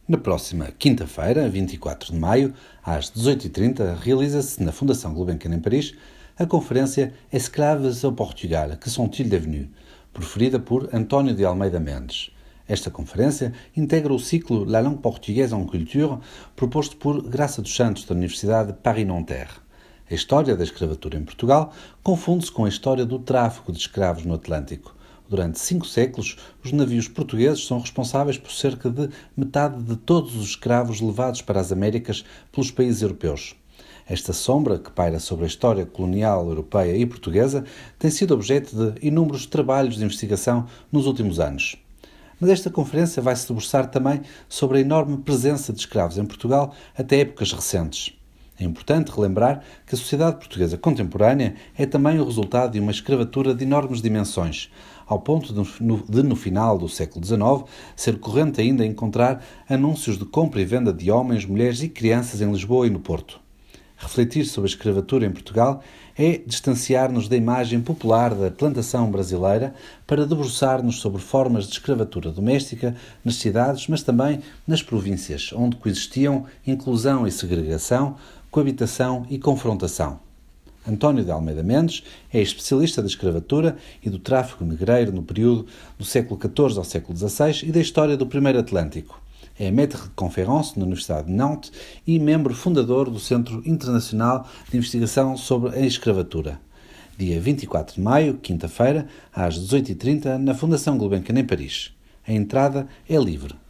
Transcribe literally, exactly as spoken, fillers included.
Na próxima quinta-feira, vinte e quatro de maio, às dezoito e trinta, realiza-se na Fundação Gulbenkian em Paris a conferência Esclaves au Portugal, que sont-ils devenus?, proferida por António de Almeida Mendes. Esta conferência integra o ciclo La langue portugaise en culture, proposto por Graça dos Santos, da Universidade Paris-Nanterre. A história da escravatura em Portugal confunde-se com a história do tráfico de escravos no Atlântico. Durante cinco séculos, os navios portugueses são responsáveis por cerca de metade de todos os escravos levados para as Américas pelos países europeus. Esta sombra, que paira sobre a história colonial europeia e portuguesa, tem sido objeto de inúmeros trabalhos de investigação nos últimos anos. Mas esta conferência vai se debruçar também sobre a enorme presença de escravos em Portugal até épocas recentes. É importante relembrar que a sociedade portuguesa contemporânea é também o resultado de uma escravatura de enormes dimensões, ao ponto de, no, de, no final do século dezenove, ser corrente ainda encontrar anúncios de compra e venda de homens, mulheres e crianças em Lisboa e no Porto. Refletir sobre a escravatura em Portugal é distanciar-nos da imagem popular da plantação brasileira para debruçar-nos sobre formas de escravatura doméstica nas cidades, mas também nas províncias, onde coexistiam inclusão e segregação, coabitação e confrontação. António de Almeida Mendes é especialista da escravatura e do tráfico negreiro no período do século catorze ao século dezasseis e da história do primeiro Atlântico. É maître de conférence na Universidade de Nantes e membro fundador do Centro Internacional de Investigação sobre a Escravatura. Dia vinte e quatro de maio, quinta-feira, às dezoito e trinta, na Fundação Gulbenkian em Paris. A entrada é livre.